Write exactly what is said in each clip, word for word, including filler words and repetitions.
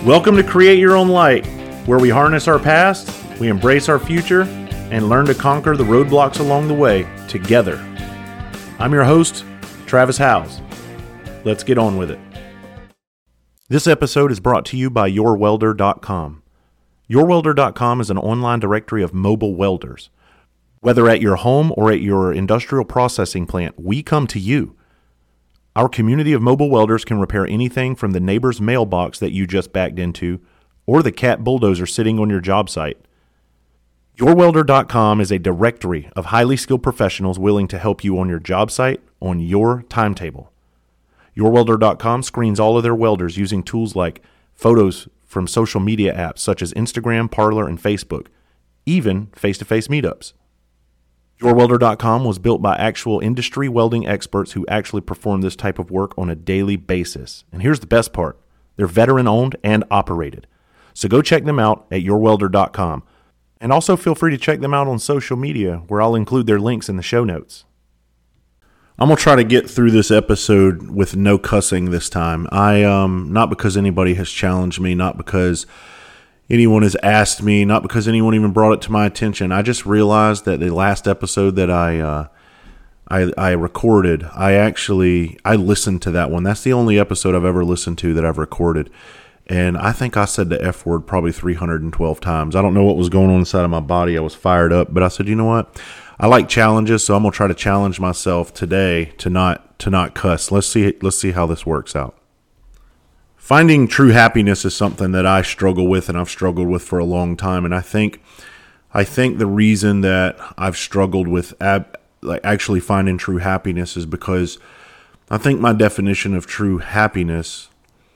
Welcome to Create Your Own Light, where we harness our past, we embrace our future, and learn to conquer the roadblocks along the way together. I'm your host, Travis Howes. Let's get on with it. This episode is brought to you by your welder dot com. your welder dot com is an online directory of mobile welders. Whether at your home or at your industrial processing plant, we come to you. Our community of mobile welders can repair anything from the neighbor's mailbox that you just backed into or the cat bulldozer sitting on your job site. your welder dot com is a directory of highly skilled professionals willing to help you on your job site on your timetable. your welder dot com screens all of their welders using tools like photos from social media apps such as Instagram, Parler, and Facebook, even face-to-face meetups. your welder dot com was built by actual industry welding experts who actually perform this type of work on a daily basis. And here's the best part. They're veteran-owned and operated. So go check them out at your welder dot com. And also feel free to check them out on social media, where I'll include their links in the show notes. I'm going to try to get through this episode with no cussing this time. I um not because anybody has challenged me, not because anyone has asked me, not because anyone even brought it to my attention. I just realized that the last episode that I uh, I, I recorded, I actually, I listened to that one. That's the only episode I've ever listened to that I've recorded. And I think I said the F word probably three hundred twelve times. I don't know what was going on inside of my body. I was fired up, but I said, you know what? I like challenges, so I'm going to try to challenge myself today to not to not cuss. Let's see let's see how this works out. Finding true happiness is something that I struggle with, and I've struggled with for a long time. And I think, I think the reason that I've struggled with ab, like actually finding true happiness is because I think my definition of true happiness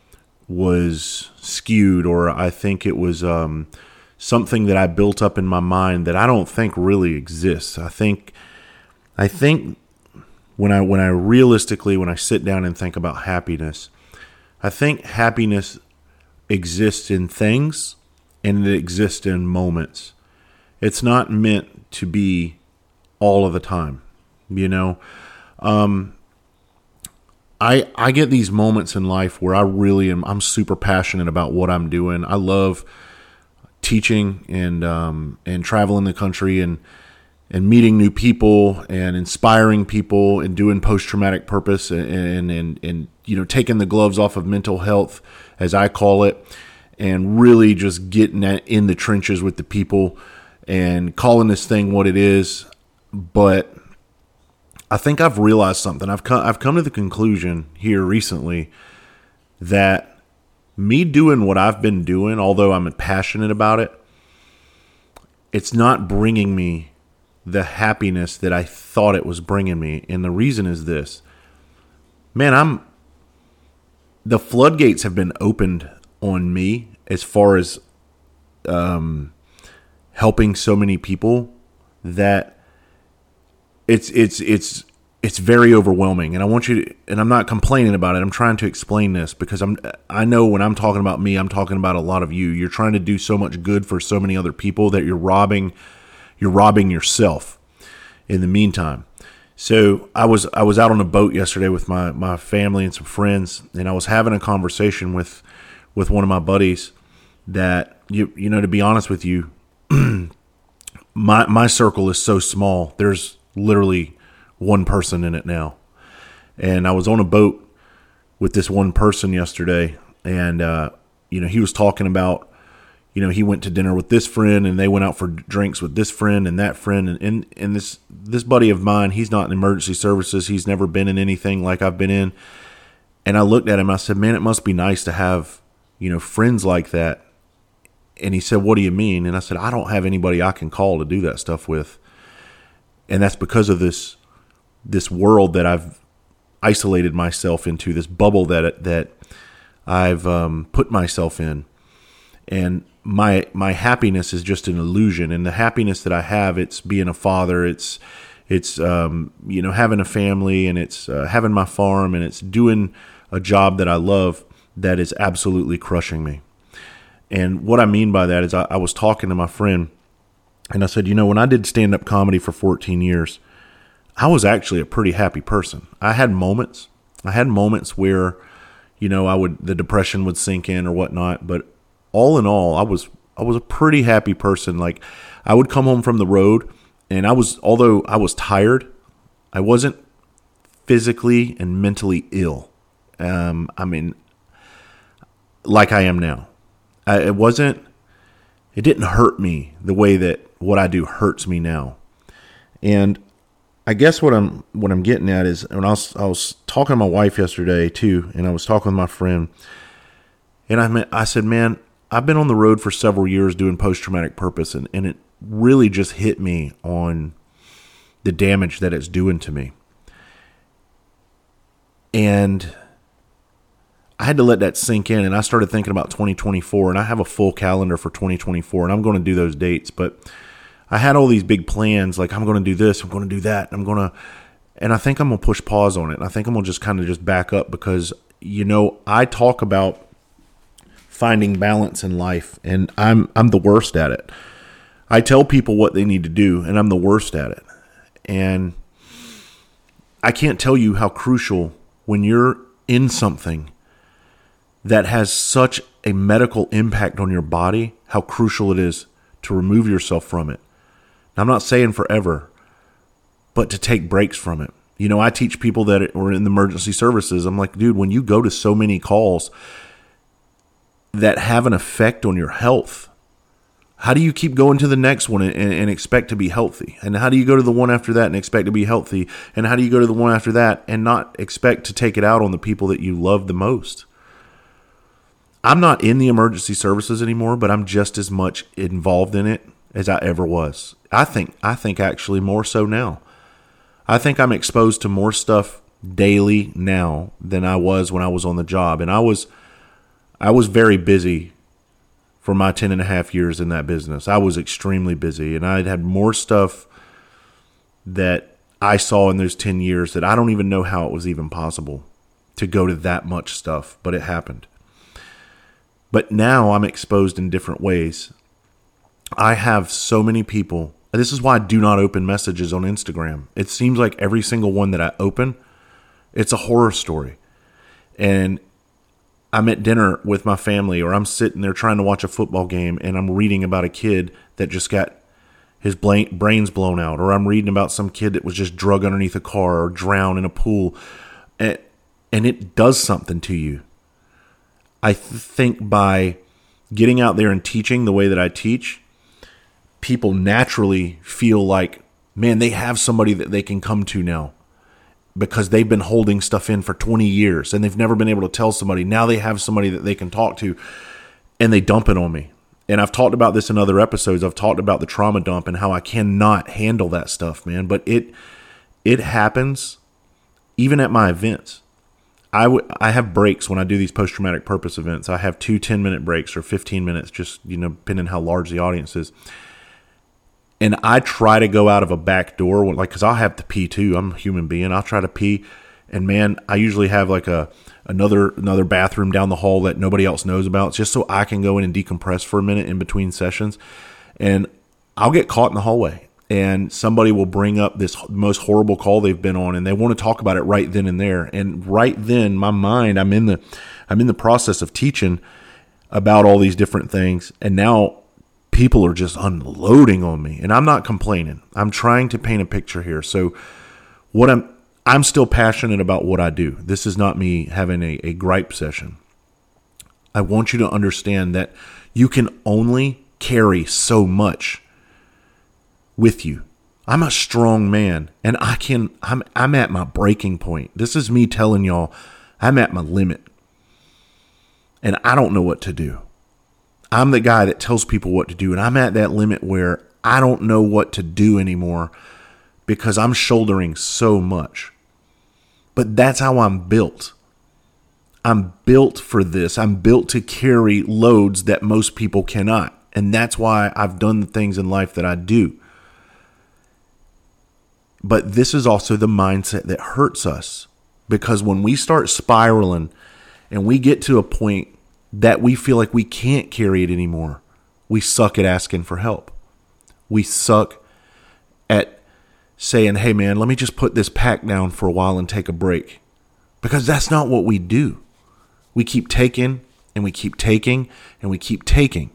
was skewed, or I think it was um, something that I built up in my mind that I don't think really exists. I think, I think when I when I realistically when I sit down and think about happiness, I think happiness exists in things and it exists in moments. It's not meant to be all of the time, you know. Um, I I get these moments in life where I really am. I'm super passionate about what I'm doing. I love teaching and um, and traveling the country and and meeting new people and inspiring people and doing post-traumatic purpose and, and, and, and, you know, taking the gloves off of mental health, as I call it, and really just getting in the trenches with the people and calling this thing what it is. But I think I've realized something. I've come, I've come to the conclusion here recently that me doing what I've been doing, although I'm passionate about it, it's not bringing me the happiness that I thought it was bringing me. And the reason is this. Man, I'm the floodgates have been opened on me as far as um, helping so many people that it's it's it's it's very overwhelming. And I want you to, and I'm not complaining about it. I'm trying to explain this because I'm I know when I'm talking about me, I'm talking about a lot of you. You're trying to do so much good for so many other people that you're robbing You're robbing yourself in the meantime. So I was I was out on a boat yesterday with my, my family and some friends, and I was having a conversation with with one of my buddies that, you you know, to be honest with you, my my circle is so small. There's literally one person in it now. And I was on a boat with this one person yesterday, and uh, you know, he was talking about, you know, he went to dinner with this friend and they went out for drinks with this friend and that friend. And, and, and this, this buddy of mine, he's not in emergency services. He's never been in anything like I've been in. And I looked at him, I said, man, it must be nice to have, you know, friends like that. And he said, what do you mean? And I said, I don't have anybody I can call to do that stuff with. And that's because of this, this world that I've isolated myself into, this bubble that, that I've um, put myself in. And my my happiness is just an illusion, and the happiness that I have, it's being a father, it's it's um, you know, having a family, and it's uh, having my farm, and it's doing a job that I love that is absolutely crushing me. And what I mean by that is I, I was talking to my friend, and I said, you know, when I did stand-up comedy for fourteen years, I was actually a pretty happy person. I had moments. I had moments where, you know, I would the depression would sink in or whatnot, but all in all, I was I was a pretty happy person. Like, I would come home from the road, and I was, although I was tired, I wasn't physically and mentally ill. Um, I mean, like I am now. I, it wasn't, it didn't hurt me the way that what I do hurts me now. And I guess what I'm what I'm getting at is, when I was I was talking to my wife yesterday too, and I was talking with my friend, and I meant, I said, man, I've been on the road for several years doing post-traumatic purpose, and, and it really just hit me on the damage that it's doing to me. And I had to let that sink in, and I started thinking about twenty twenty-four, and I have a full calendar for twenty twenty-four, and I'm going to do those dates, but I had all these big plans, like I'm going to do this, I'm going to do that, I'm going to, and I think I'm going to push pause on it. And I think I'm going to just kind of just back up, because, you know, I talk about finding balance in life, and I'm I'm the worst at it. I tell people what they need to do, and I'm the worst at it. And I can't tell you how crucial, when you're in something that has such a medical impact on your body, how crucial it is to remove yourself from it. Now, I'm not saying forever, but to take breaks from it. You know, I teach people that are in the emergency services. I'm like, dude, when you go to so many calls that have an effect on your health, how do you keep going to the next one and, and expect to be healthy? And how do you go to the one after that and expect to be healthy? And how do you go to the one after that and not expect to take it out on the people that you love the most? I'm not in the emergency services anymore, but I'm just as much involved in it as I ever was. I think, I think actually more so now. I think I'm exposed to more stuff daily now than I was when I was on the job. And I was, I was very busy for my ten and a half years in that business. I was extremely busy, and I'd had more stuff that I saw in those ten years that I don't even know how it was even possible to go to that much stuff, but it happened. But now I'm exposed in different ways. I have so many people. This is why I do not open messages on Instagram. It seems like every single one that I open, it's a horror story. And I'm at dinner with my family, or I'm sitting there trying to watch a football game, and I'm reading about a kid that just got his brains blown out, or I'm reading about some kid that was just drug underneath a car or drowned in a pool. And, and it does something to you. I th- think by getting out there and teaching the way that I teach, people naturally feel like, man, they have somebody that they can come to now, because they've been holding stuff in for twenty years and they've never been able to tell somebody. Now they have somebody that they can talk to, and they dump it on me. And I've talked about this in other episodes. I've talked about the trauma dump and how I cannot handle that stuff, man. But it it happens even at my events. I, w- I have breaks when I do these post-traumatic purpose events. I have two ten-minute breaks or fifteen minutes, just, you know, depending how large the audience is. And I try to go out of a back door, like, because I'll have to pee too. I'm a human being. I'll try to pee. And, man, I usually have like a another another bathroom down the hall that nobody else knows about, just so I can go in and decompress for a minute in between sessions. And I'll get caught in the hallway, and somebody will bring up this most horrible call they've been on, and they want to talk about it right then and there. And right then, my mind, I'm in the I'm in the process of teaching about all these different things, and now people are just unloading on me, and I'm not complaining. I'm trying to paint a picture here. So what I'm I'm still passionate about what I do. This is not me having a, a gripe session. I want you to understand that you can only carry so much with you. I'm a strong man, and I can I'm I'm at my breaking point. This is me telling y'all I'm at my limit, and I don't know what to do. I'm the guy that tells people what to do, and I'm at that limit where I don't know what to do anymore because I'm shouldering so much. But that's how I'm built. I'm built for this. I'm built to carry loads that most people cannot. And that's why I've done the things in life that I do. But this is also the mindset that hurts us, because when we start spiraling and we get to a point that we feel like we can't carry it anymore, we suck at asking for help. We suck at saying, hey man, let me just put this pack down for a while and take a break. Because that's not what we do. We keep taking and we keep taking and we keep taking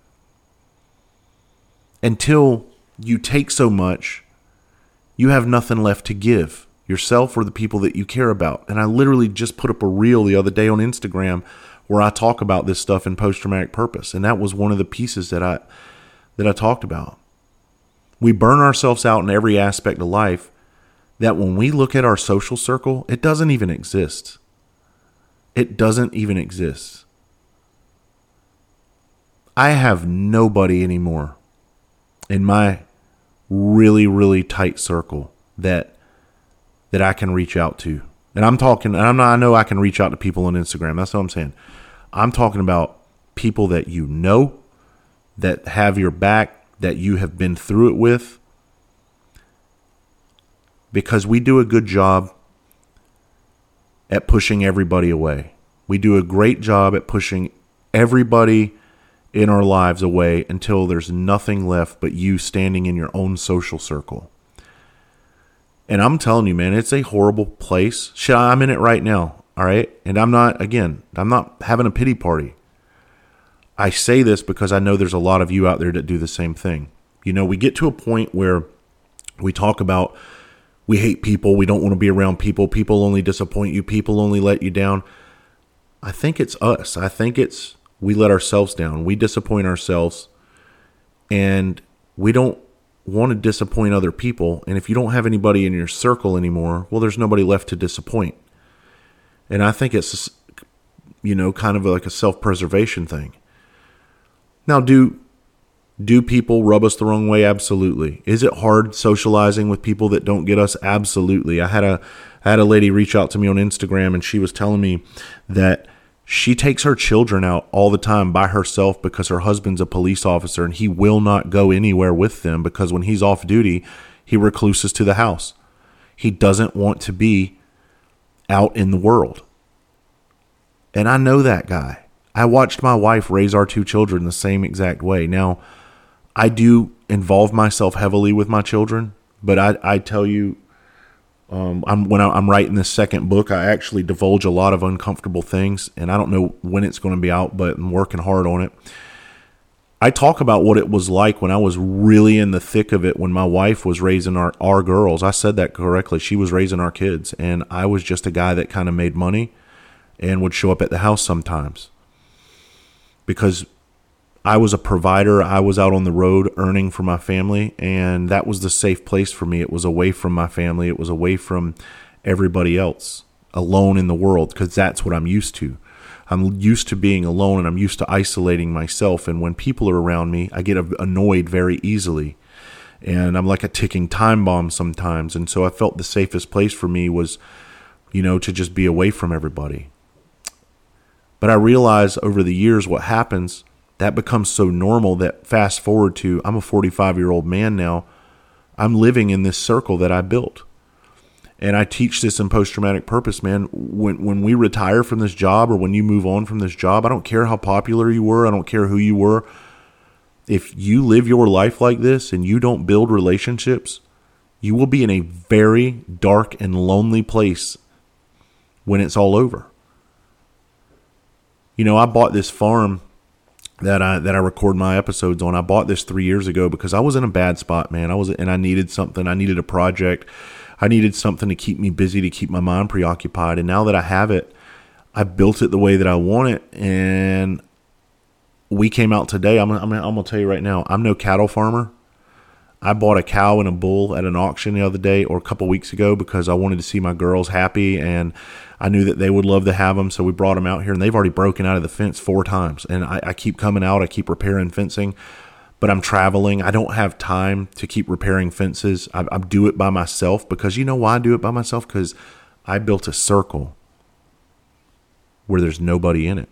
until you take so much, you have nothing left to give yourself or the people that you care about. And I literally just put up a reel the other day on Instagram where I talk about this stuff in post-traumatic purpose. And that was one of the pieces that I, that I talked about. We burn ourselves out in every aspect of life that when we look at our social circle, it doesn't even exist. It doesn't even exist. I have nobody anymore in my really, really tight circle that that I can reach out to. And I'm talking, and I'm not, I know I can reach out to people on Instagram. That's what I'm saying. I'm talking about people that you know, that have your back, that you have been through it with. Because we do a good job at pushing everybody away. We do a great job at pushing everybody in our lives away until there's nothing left but you standing in your own social circle. And I'm telling you, man, it's a horrible place. Shit, I'm in it right now, all right? And I'm not, again, I'm not having a pity party. I say this because I know there's a lot of you out there that do the same thing. You know, we get to a point where we talk about we hate people, we don't want to be around people, people only disappoint you, people only let you down. I think it's us. I think it's we let ourselves down. We disappoint ourselves, and we don't want to disappoint other people. And if you don't have anybody in your circle anymore, well, there's nobody left to disappoint. And I think it's, you know, kind of like a self-preservation thing. Now, do do people rub us the wrong way? Absolutely. Is it hard socializing with people that don't get us? Absolutely. I had a I had a lady reach out to me on Instagram, and she was telling me that she takes her children out all the time by herself because her husband's a police officer and he will not go anywhere with them because when he's off duty, he recluses to the house. He doesn't want to be out in the world. And I know that guy. I watched my wife raise our two children the same exact way. Now, I do involve myself heavily with my children, but I, I tell you, Um, I'm when I, I'm writing this second book, I actually divulge a lot of uncomfortable things, and I don't know when it's going to be out, but I'm working hard on it. I talk about what it was like when I was really in the thick of it when my wife was raising our, our girls. I said that correctly. She was raising our kids, and I was just a guy that kind of made money and would show up at the house sometimes because I was a provider. I was out on the road earning for my family, and that was the safe place for me. It was away from my family. It was away from everybody else, alone in the world, because that's what I'm used to. I'm used to being alone, and I'm used to isolating myself. And when people are around me, I get annoyed very easily, and I'm like a ticking time bomb sometimes. And so I felt the safest place for me was, you know, to just be away from everybody. But I realized over the years what happens, that becomes so normal that fast forward to, I'm a forty-five-year-old man now. I'm living in this circle that I built. And I teach this in post-traumatic purpose, man. When when we retire from this job or when you move on from this job, I don't care how popular you were. I don't care who you were. If you live your life like this and you don't build relationships, you will be in a very dark and lonely place when it's all over. You know, I bought this farm that I that I record my episodes on. I bought this three years ago because I was in a bad spot, man. I was, and I needed something. I needed a project. I needed something to keep me busy, to keep my mind preoccupied. And now that I have it, I built it the way that I want it. And we came out today. I'm, I'm, I'm going to tell you right now, I'm no cattle farmer. I bought a cow and a bull at an auction the other day or a couple weeks ago because I wanted to see my girls happy, and I knew that they would love to have them. So we brought them out here, and they've already broken out of the fence four times. And I, I keep coming out. I keep repairing fencing, but I'm traveling. I don't have time to keep repairing fences. I, I do it by myself because you know why I do it by myself? Because I built a circle where there's nobody in it.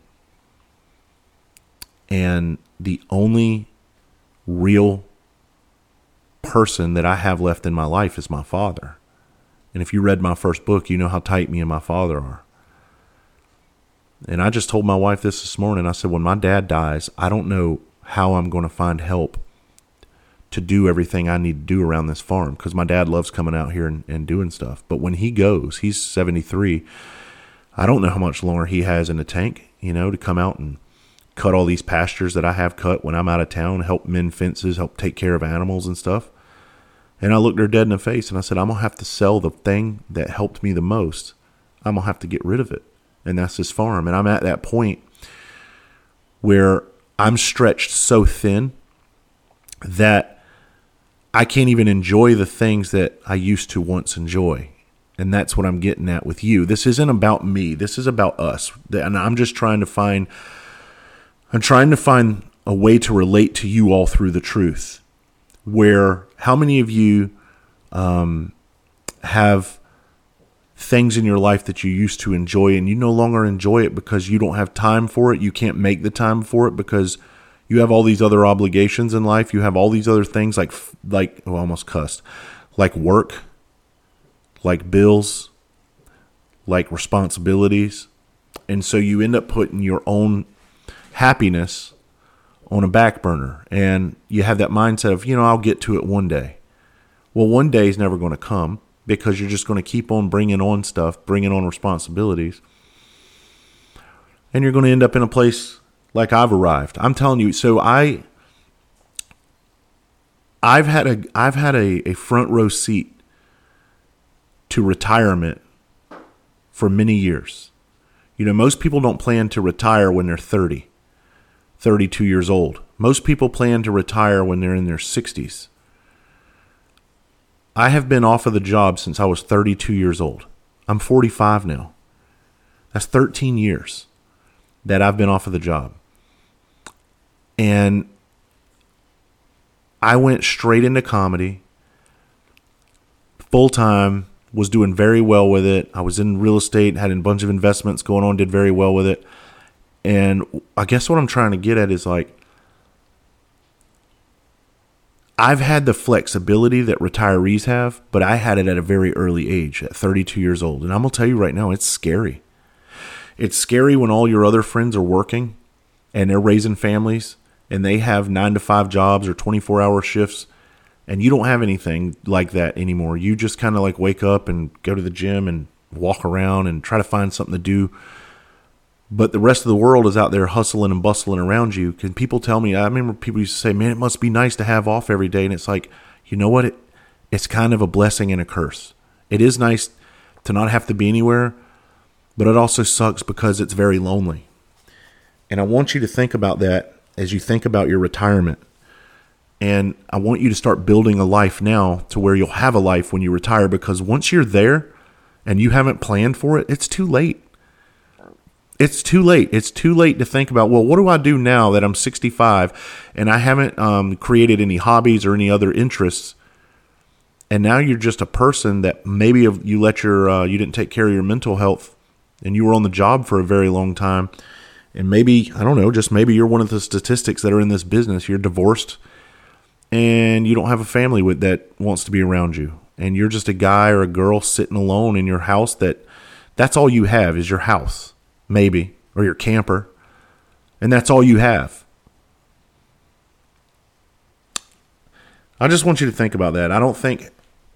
And the only real person that I have left in my life is my father. And if you read my first book, you know how tight me and my father are. And I just told my wife this this morning. I said, when my dad dies, I don't know how I'm going to find help to do everything I need to do around this farm, because my dad loves coming out here and, and doing stuff. But when he goes, he's seventy-three. I don't know how much longer he has in the tank, you know, to come out and cut all these pastures that I have cut when I'm out of town, help mend fences, help take care of animals and stuff. And I looked her dead in the face and I said, I'm going to have to sell the thing that helped me the most. I'm going to have to get rid of it. And that's this farm. And I'm at that point where I'm stretched so thin that I can't even enjoy the things that I used to once enjoy. And that's what I'm getting at with you. This isn't about me. This is about us. And I'm just trying to find, I'm trying to find a way to relate to you all through the truth. Where, how many of you um, have things in your life that you used to enjoy and you no longer enjoy it because you don't have time for it? You can't make the time for it because you have all these other obligations in life. You have all these other things like, like oh, I almost cussed, like work, like bills, like responsibilities. And so you end up putting your own happiness on a back burner, and you have that mindset of, you know, I'll get to it one day. Well, one day is never going to come because you're just going to keep on bringing on stuff, bringing on responsibilities. And you're going to end up in a place like I've arrived. I'm telling you. So I, I've had a, I've had a, a front row seat to retirement for many years. You know, most people don't plan to retire when they're thirty. thirty-two years old. Most people plan to retire when they're in their sixties. I have been off of the job since I was thirty-two years old. I'm forty-five now. That's thirteen years that I've been off of the job. And I went straight into comedy, full time, was doing very well with it. I was in real estate, had a bunch of investments going on, did very well with it. And I guess what I'm trying to get at is like, I've had the flexibility that retirees have, but I had it at a very early age, at thirty-two years old. And I'm going to tell you right now, it's scary. It's scary when all your other friends are working and they're raising families and they have nine to five jobs or twenty-four hour shifts, and you don't have anything like that anymore. You just kind of like wake up and go to the gym and walk around and try to find something to do. But the rest of the world is out there hustling and bustling around you. Can people tell me, I remember people used to say, man, it must be nice to have off every day. And it's like, you know what? It, it's kind of a blessing and a curse. It is nice to not have to be anywhere, but it also sucks because it's very lonely. And I want you to think about that as you think about your retirement. And I want you to start building a life now to where you'll have a life when you retire, because once you're there and you haven't planned for it, it's too late. It's too late. It's too late to think about, well, what do I do now that I'm sixty-five and I haven't um, created any hobbies or any other interests? And now you're just a person that maybe you let your, uh, you didn't take care of your mental health and you were on the job for a very long time. And maybe, I don't know, just maybe you're one of the statistics that are in this business. You're divorced and you don't have a family with that wants to be around you. And you're just a guy or a girl sitting alone in your house that that's all you have is your house. Maybe, or your camper, and that's all you have. I just want you to think about that. I don't think,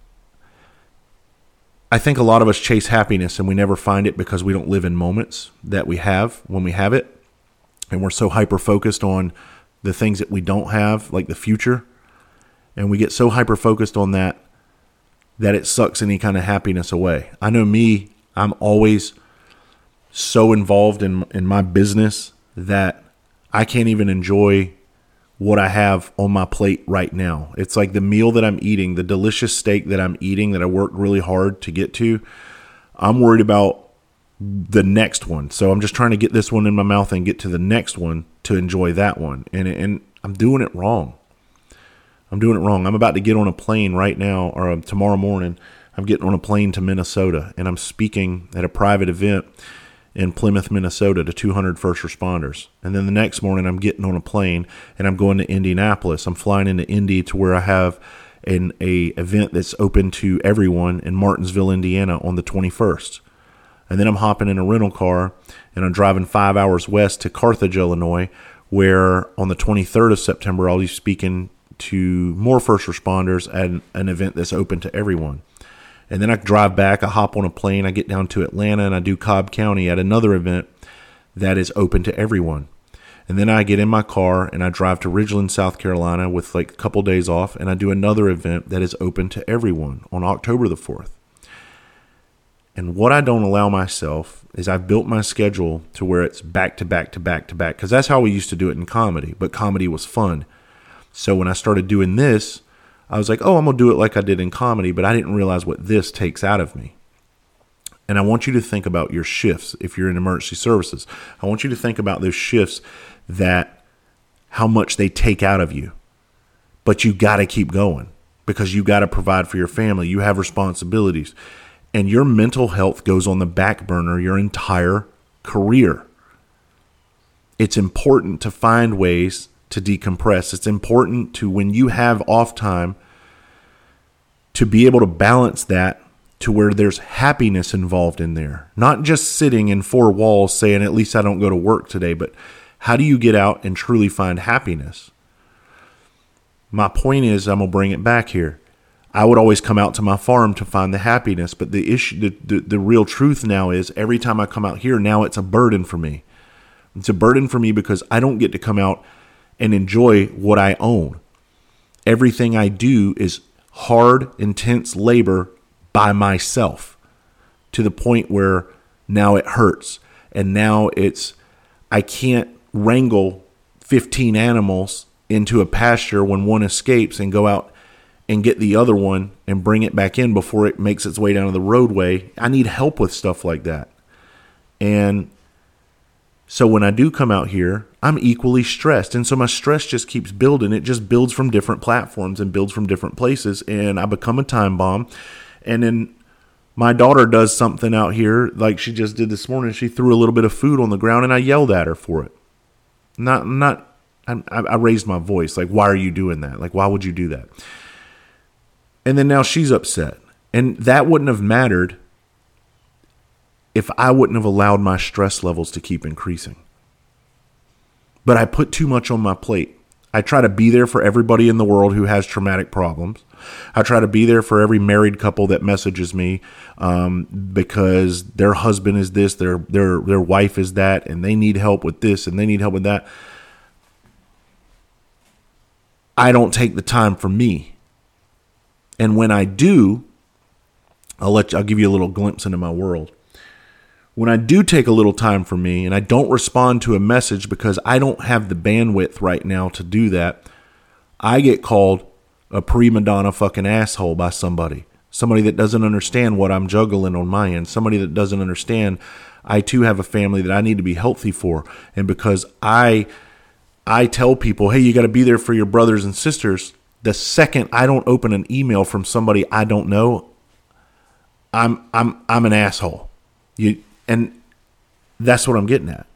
I think a lot of us chase happiness and we never find it because we don't live in moments that we have when we have it. And we're so hyper-focused on the things that we don't have, like the future. And we get so hyper-focused on that, that it sucks any kind of happiness away. I know me, I'm always so involved in in my business that I can't even enjoy what I have on my plate right now. It's like the meal that I'm eating, the delicious steak that I'm eating that I worked really hard to get to. I'm worried about the next one. So I'm just trying to get this one in my mouth and get to the next one to enjoy that one. And and I'm doing it wrong. I'm doing it wrong. I'm about to get on a plane right now, or tomorrow morning. I'm getting on a plane to Minnesota, and I'm speaking at a private event in Plymouth, Minnesota, to two hundred first responders. And then the next morning I'm getting on a plane and I'm going to Indianapolis. I'm flying into Indy to where I have an a event that's open to everyone in Martinsville, Indiana on the twenty-first. And then I'm hopping in a rental car and I'm driving five hours west to Carthage, Illinois, where on the twenty-third of September I'll be speaking to more first responders at an, an event that's open to everyone. And then I drive back, I hop on a plane, I get down to Atlanta, and I do Cobb County at another event that is open to everyone. And then I get in my car and I drive to Ridgeland, South Carolina with like a couple days off, and I do another event that is open to everyone on October the fourth. And what I don't allow myself is I've built my schedule to where it's back to back to back to back, because that's how we used to do it in comedy, but comedy was fun. So when I started doing this, I was like, oh, I'm going to do it like I did in comedy, but I didn't realize what this takes out of me. And I want you to think about your shifts if you're in emergency services. I want you to think about those shifts, that how much they take out of you. But you got to keep going because you got to provide for your family. You have responsibilities. And your mental health goes on the back burner your entire career. It's important to find ways to decompress. It's important to, when you have off time, to be able to balance that to where there's happiness involved in there. Not just sitting in four walls saying, at least I don't go to work today, but how do you get out and truly find happiness? My point is, I'm going to bring it back here. I would always come out to my farm to find the happiness, but the issue, the, the, the real truth now is every time I come out here, now it's a burden for me. It's a burden for me because I don't get to come out and enjoy what I own. Everything I do is hard, intense labor by myself, to the point where now it hurts. And now it's, I can't wrangle fifteen animals into a pasture when one escapes and go out and get the other one and bring it back in before it makes its way down to the roadway. I need help with stuff like that. And so when I do come out here, I'm equally stressed. And so my stress just keeps building. It just builds from different platforms and builds from different places. And I become a time bomb. And then my daughter does something out here like she just did this morning. She threw a little bit of food on the ground and I yelled at her for it. Not, not, I, I raised my voice. Like, why are you doing that? Like, why would you do that? And then now she's upset. And that wouldn't have mattered if I wouldn't have allowed my stress levels to keep increasing. But I put too much on my plate. I try to be there for everybody in the world who has traumatic problems. I try to be there for every married couple that messages me um, because their husband is this, their their their wife is that, and they need help with this and they need help with that. I don't take the time for me. And when I do, I'll let you, I'll give you a little glimpse into my world. When I do take a little time for me and I don't respond to a message because I don't have the bandwidth right now to do that, I get called a prima donna fucking asshole by somebody. Somebody that doesn't understand what I'm juggling on my end. Somebody that doesn't understand I too have a family that I need to be healthy for. And because I I tell people, hey, you got to be there for your brothers and sisters. The second I don't open an email from somebody I don't know, I'm I'm I'm an asshole. You and that's what I'm getting at.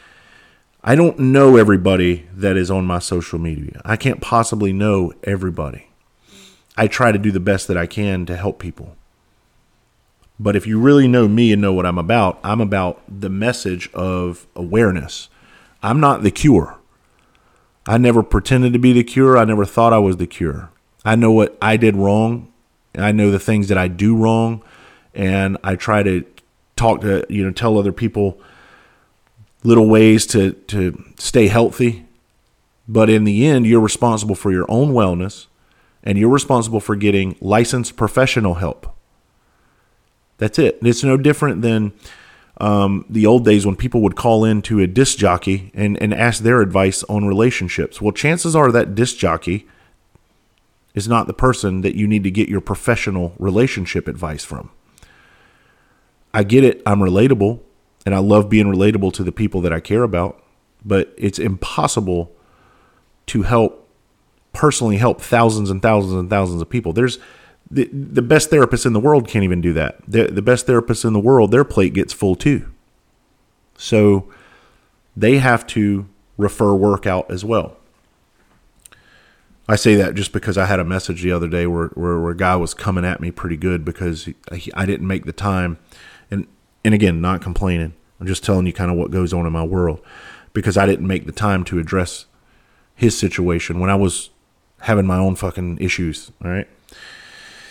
I don't know everybody that is on my social media. I can't possibly know everybody. I try to do the best that I can to help people. But if you really know me and know what I'm about, I'm about the message of awareness. I'm not the cure. I never pretended to be the cure. I never thought I was the cure. I know what I did wrong. I know the things that I do wrong. And I try to talk to, you know, tell other people little ways to, to stay healthy. But in the end, you're responsible for your own wellness and you're responsible for getting licensed professional help. That's it. It's no different than um, the old days when people would call in to a disc jockey and, and ask their advice on relationships. Well, chances are that disc jockey is not the person that you need to get your professional relationship advice from. I get it. I'm relatable and I love being relatable to the people that I care about, but it's impossible to help personally help thousands and thousands and thousands of people. There's the, the best therapists in the world can't even do that. The, the best therapists in the world, their plate gets full too. So they have to refer work out as well. I say that just because I had a message the other day where, where, where a guy was coming at me pretty good because he, he, I didn't make the time. And, and again, not complaining. I'm just telling you kind of what goes on in my world because I didn't make the time to address his situation when I was having my own fucking issues. All right.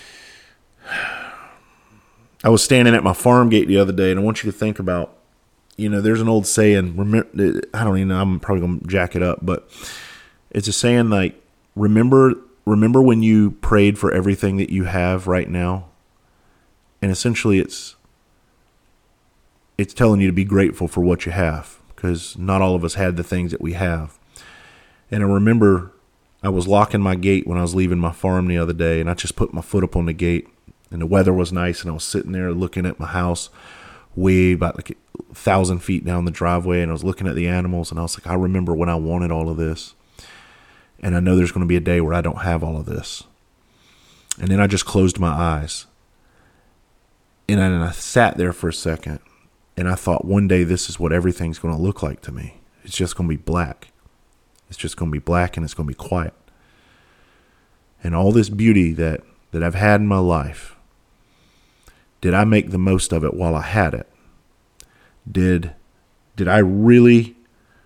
I was standing at my farm gate the other day and I want you to think about you know, there's an old saying, remember, I don't even know, I'm probably going to jack it up, but it's a saying like, remember, remember when you prayed for everything that you have right now? And essentially it's, it's telling you to be grateful for what you have, because not all of us had the things that we have. And I remember I was locking my gate when I was leaving my farm the other day, and I just put my foot up on the gate, and the weather was nice, and I was sitting there looking at my house way about like a thousand feet down the driveway, and I was looking at the animals, and I was like, I remember when I wanted all of this, and I know there's going to be a day where I don't have all of this. And then I just closed my eyes, and then I sat there for a second, and I thought, one day this is what everything's going to look like to me. It's just going to be black. It's just going to be black, and it's going to be quiet. And all this beauty that, that I've had in my life, did I make the most of it while I had it? Did, did I really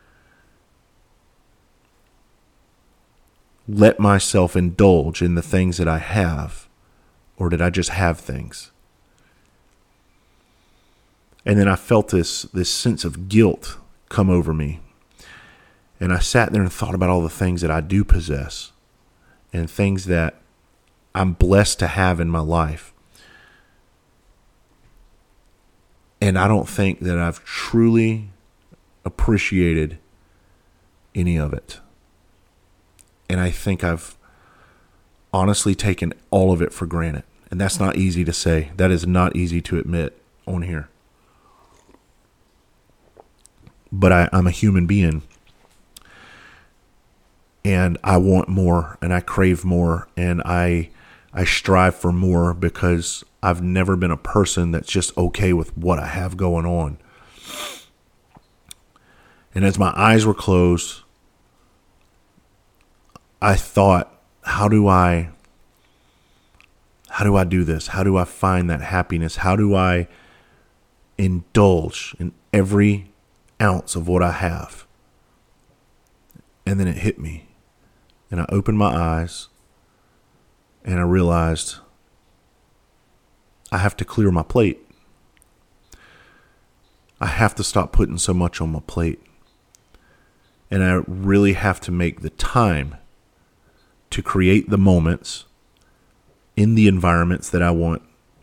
let myself indulge in the things that I have, or did I just have things? And then I felt this, this sense of guilt come over me. And I sat there and thought about all the things that I do possess and things that I'm blessed to have in my life. And I don't think that I've truly appreciated any of it. And I think I've honestly taken all of it for granted. And that's not easy to say. That is not easy to admit on here. But I, I'm a human being. And I want more, and I crave more, and I I strive for more, because I've never been a person that's just okay with what I have going on. And as my eyes were closed, I thought, how do I how do I do this? How do I find that happiness? How do I indulge in every ounce of what I have? And then it hit me, and I opened my eyes, and I realized I have to clear my plate. I have to stop putting so much on my plate. And I really have to make the time to create the moments in the environments that I want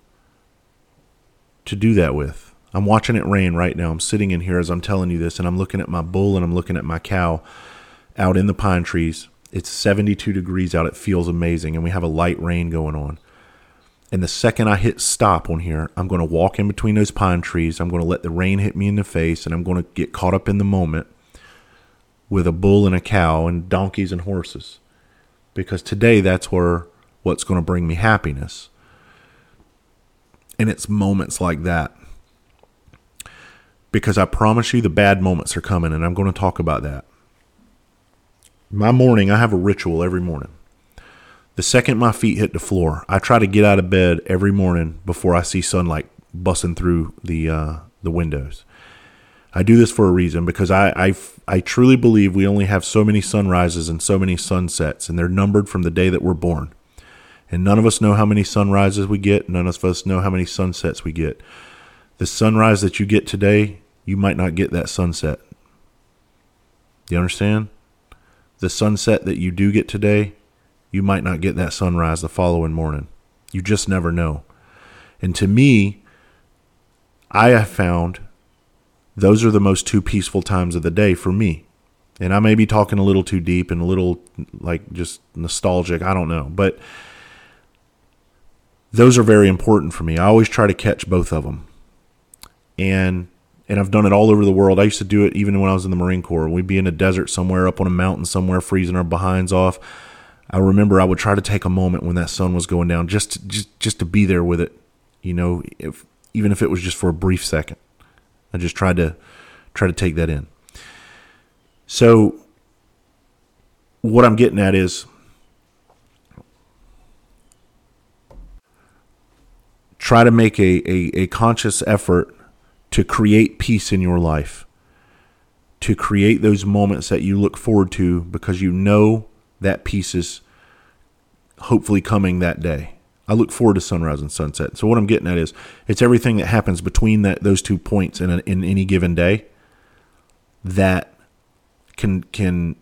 to do that with. I'm watching it rain right now. I'm sitting in here as I'm telling you this, and I'm looking at my bull and I'm looking at my cow out in the pine trees. It's seventy-two degrees out. It feels amazing, and we have a light rain going on. And the second I hit stop on here, I'm going to walk in between those pine trees. I'm going to let the rain hit me in the face, and I'm going to get caught up in the moment with a bull and a cow and donkeys and horses. Because today, that's where what's going to bring me happiness. And it's moments like that. Because I promise you the bad moments are coming, and I'm going to talk about that. My morning, I have a ritual every morning. The second my feet hit the floor, I try to get out of bed every morning before I see sunlight busting through the uh, the windows. I do this for a reason, because I, I, I truly believe we only have so many sunrises and so many sunsets, and they're numbered from the day that we're born. And none of us know how many sunrises we get. None of us know how many sunsets we get. The sunrise that you get today, you might not get that sunset. Do you understand? The sunset that you do get today, you might not get that sunrise the following morning. You just never know. And to me, I have found those are the most two peaceful times of the day for me. And I may be talking a little too deep and a little like just nostalgic. I don't know. But those are very important for me. I always try to catch both of them. And and I've done it all over the world. I used to do it even when I was in the Marine Corps. We'd be in a desert somewhere, up on a mountain somewhere, freezing our behinds off. I remember I would try to take a moment when that sun was going down just to, just, just to be there with it, you know, if, even if it was just for a brief second. I just tried to try to take that in. So what I'm getting at is try to make a, a, a conscious effort to create peace in your life, to create those moments that you look forward to because you know that peace is hopefully coming that day. I look forward to sunrise and sunset. So what I'm getting at is it's everything that happens between that those two points in a, in any given day that can can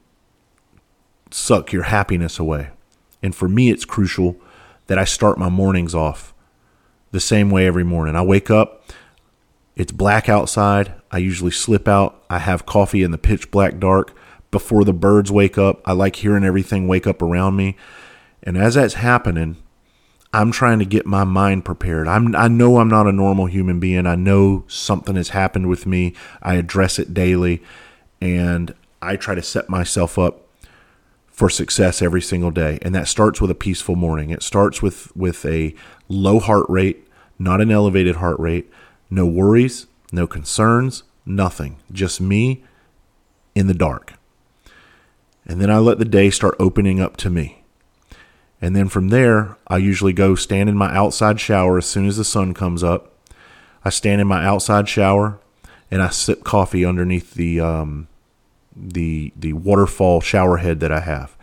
suck your happiness away. And for me, it's crucial that I start my mornings off the same way every morning. I wake up, it's black outside. I usually slip out. I have coffee in the pitch black dark before the birds wake up. I like hearing everything wake up around me. And as that's happening, I'm trying to get my mind prepared. I'm, I know I'm not a normal human being. I know something has happened with me. I address it daily, and I try to set myself up for success every single day. And that starts with a peaceful morning. It starts with, with a low heart rate, not an elevated heart rate, no worries, no concerns, nothing. Just me in the dark. And then I let the day start opening up to me. And then from there, I usually go stand in my outside shower as soon as the sun comes up. I stand in my outside shower, and I sip coffee underneath the um, the the waterfall shower head that I have.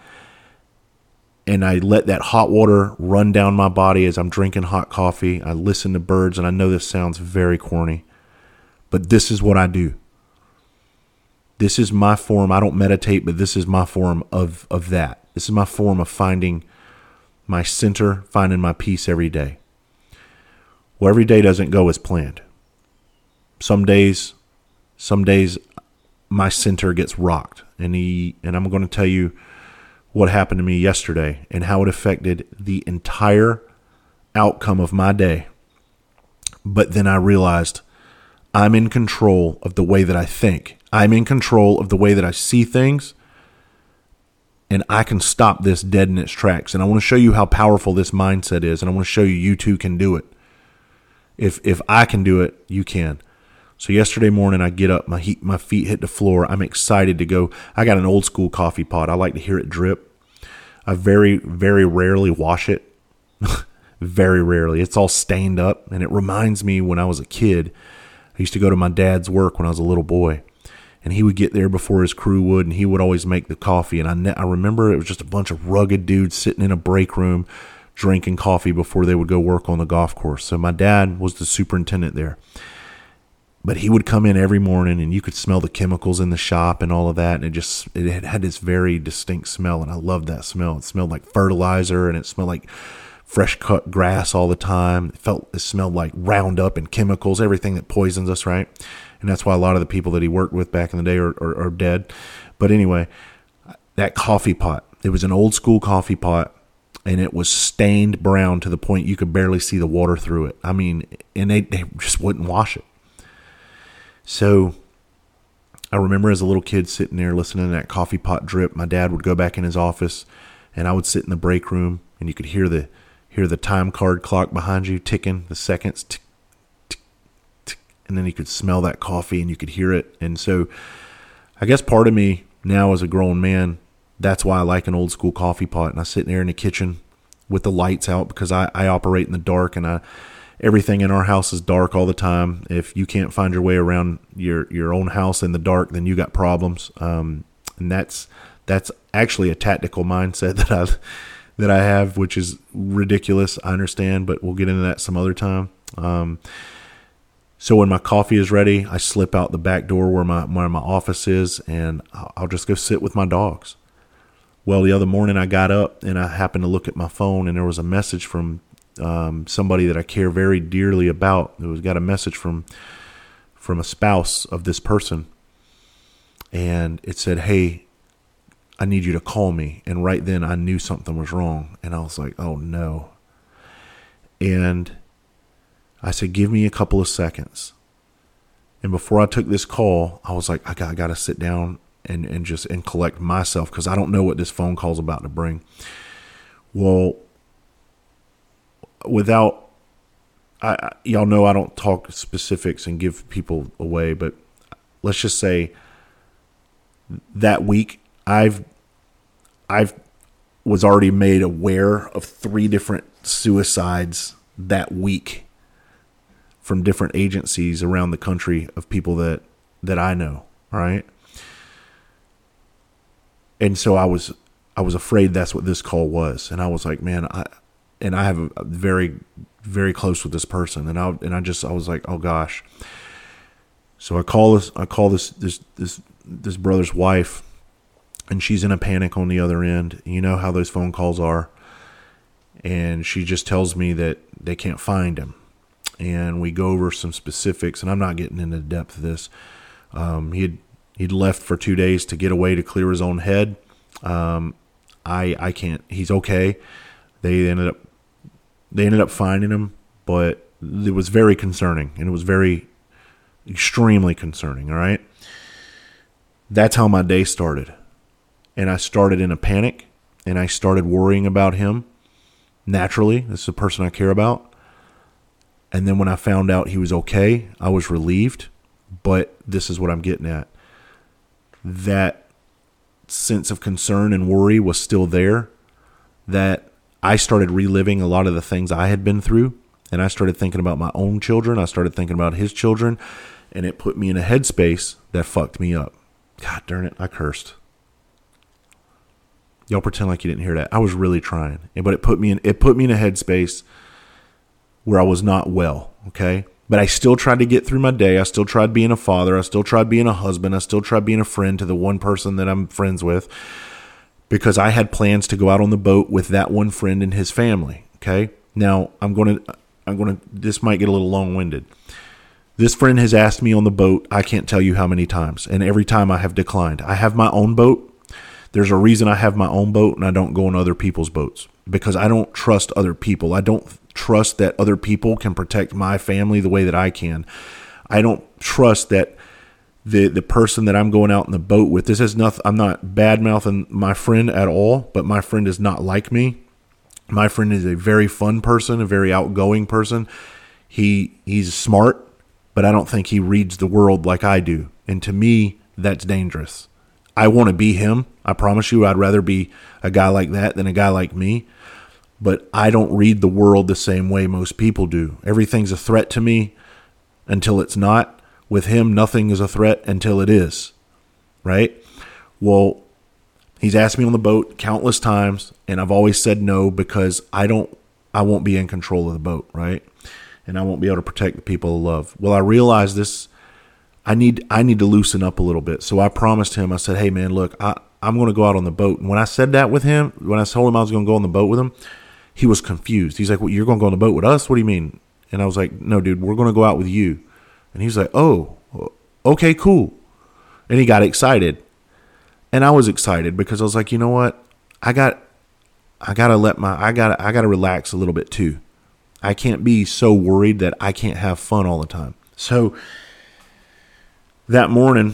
And I let that hot water run down my body as I'm drinking hot coffee. I listen to birds, and I know this sounds very corny, but this is what I do. This is my form. I don't meditate, but this is my form of, of that. This is my form of finding my center, finding my peace every day. Well, every day doesn't go as planned. Some days, some days my center gets rocked. And he, and I'm going to tell you what happened to me yesterday and how it affected the entire outcome of my day. But then I realized I'm in control of the way that I think. I'm in control of the way that I see things. And I can stop this dead in its tracks. And I want to show you how powerful this mindset is. And I want to show you you too can do it. If if I can do it, you can. So yesterday morning, I get up, my heat, my feet hit the floor. I'm excited to go. I got an old school coffee pot. I like to hear it drip. I very, very rarely wash it. Very rarely. It's all stained up. And it reminds me when I was a kid, I used to go to my dad's work when I was a little boy. And he would get there before his crew would, and he would always make the coffee. And I, ne- I remember it was just a bunch of rugged dudes sitting in a break room drinking coffee before they would go work on the golf course. So my dad was the superintendent there. But he would come in every morning, and you could smell the chemicals in the shop and all of that. And it just it had, had this very distinct smell, and I loved that smell. It smelled like fertilizer, and it smelled like fresh cut grass all the time. It felt it smelled like Roundup and chemicals, everything that poisons us, right? And that's why a lot of the people that he worked with back in the day are, are, are dead. But anyway, that coffee pot, it was an old school coffee pot, and it was stained brown to the point you could barely see the water through it. I mean, and they, they just wouldn't wash it. So I remember as a little kid sitting there listening to that coffee pot drip. My dad would go back in his office, and I would sit in the break room, and you could hear the hear the time card clock behind you ticking, the seconds tick. And then you could smell that coffee and you could hear it. And so I guess part of me now as a grown man, that's why I like an old school coffee pot. And I sit there in the kitchen with the lights out because I, I operate in the dark, and I everything in our house is dark all the time. If you can't find your way around your, your own house in the dark, then you got problems. Um, and that's that's actually a tactical mindset that I that I have, which is ridiculous. I understand, but we'll get into that some other time. Um, So when my coffee is ready, I slip out the back door where my where my office is, and I'll just go sit with my dogs. Well, the other morning I got up, and I happened to look at my phone, and there was a message from um, somebody that I care very dearly about. It was got a message from from a spouse of this person, and it said, "Hey, I need you to call me." And right then I knew something was wrong, and I was like, "Oh no!" And I said, give me a couple of seconds. And before I took this call, I was like, I got, I got to sit down and, and just and collect myself because I don't know what this phone call is about to bring. Well, without, I, y'all know I don't talk specifics and give people away, but let's just say that week I've, I've was already made aware of three different suicides that week from different agencies around the country of people that, that I know. All right. And so I was, I was afraid that's what this call was. And I was like, man, I, and I have a, a very, very close with this person. And I, and I just, I was like, oh gosh. So I call this, I call this, this, this, this brother's wife, and she's in a panic on the other end. You know how those phone calls are. And she just tells me that they can't find him. And we go over some specifics, and I'm not getting into the depth of this. Um, he had, he'd left for two days to get away to clear his own head. Um, I, I can't, he's okay. They ended up, they ended up finding him, but it was very concerning, and it was very extremely concerning. All right. That's how my day started. And I started in a panic, and I started worrying about him. Naturally, this is the person I care about. And then when I found out he was okay, I was relieved. But this is what I'm getting at. That sense of concern and worry was still there. That I started reliving a lot of the things I had been through. And I started thinking about my own children. I started thinking about his children. And it put me in a headspace that fucked me up. God darn it, I cursed. Y'all pretend like you didn't hear that. I was really trying. But it put me in it put me in a headspace where I was not well, okay? But I still tried to get through my day. I still tried being a father. I still tried being a husband. I still tried being a friend to the one person that I'm friends with, because I had plans to go out on the boat with that one friend and his family, okay? Now, I'm going to I'm going to this might get a little long-winded. This friend has asked me on the boat, I can't tell you how many times, and every time I have declined. I have my own boat. There's a reason I have my own boat and I don't go on other people's boats, because I don't trust other people. I don't trust that other people can protect my family the way that I can. I don't trust that the the person that I'm going out in the boat with, this is nothing, I'm not bad mouthing my friend at all, but my friend is not like me. My friend is a very fun person, a very outgoing person. He he's smart, but I don't think he reads the world like I do. And to me, that's dangerous. I want to be him. I promise you, I'd rather be a guy like that than a guy like me. But I don't read the world the same way most people do. Everything's a threat to me until it's not. With him, nothing is a threat until it is. Right? Well, he's asked me on the boat countless times, and I've always said no, because I don't, I won't be in control of the boat, right? And I won't be able to protect the people I love. Well, I realized this. I need I need to loosen up a little bit. So I promised him, I said, hey, man, look, I, I'm going to go out on the boat. And when I said that with him, when I told him I was going to go on the boat with him, he was confused. He's like, well, you're going to go on the boat with us? What do you mean? And I was like, no, dude, we're going to go out with you. And he's like, oh, okay, cool. And he got excited. And I was excited because I was like, you know what? I got I got to let my I got I got to relax a little bit too. I can't be so worried that I can't have fun all the time. So that morning,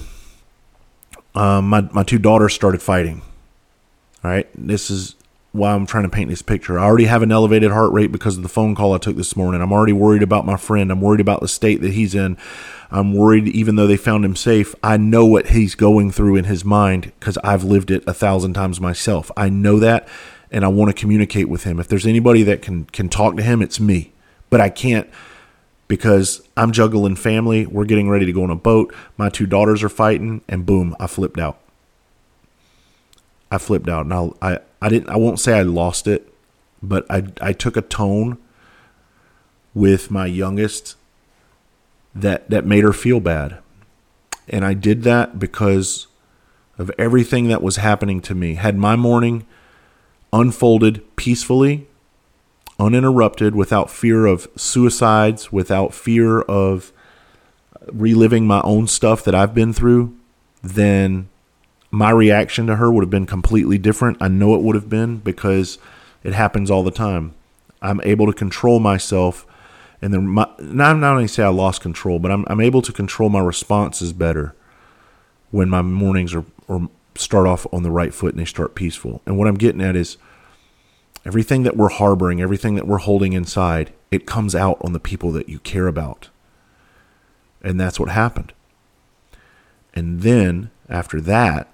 um, my, my two daughters started fighting. All right. This is why I'm trying to paint this picture. I already have an elevated heart rate because of the phone call I took this morning. I'm already worried about my friend. I'm worried about the state that he's in. I'm worried, even though they found him safe, I know what he's going through in his mind because I've lived it a thousand times myself. I know that, and I want to communicate with him. If there's anybody that can, can talk to him, it's me. But I can't, because I'm juggling family. We're getting ready to go on a boat. My two daughters are fighting, and boom, I flipped out. I flipped out. Now I, I didn't. I won't say I lost it, but I I took a tone with my youngest that that made her feel bad, and I did that because of everything that was happening to me. Had my morning unfolded peacefully, uninterrupted, without fear of suicides, without fear of reliving my own stuff that I've been through, then my reaction to her would have been completely different. I know it would have been, because it happens all the time. I'm able to control myself, and then my, not not only say I lost control, but I'm I'm able to control my responses better when my mornings are or start off on the right foot and they start peaceful. And what I'm getting at is, everything that we're harboring, everything that we're holding inside, it comes out on the people that you care about. And that's what happened. And then, after that,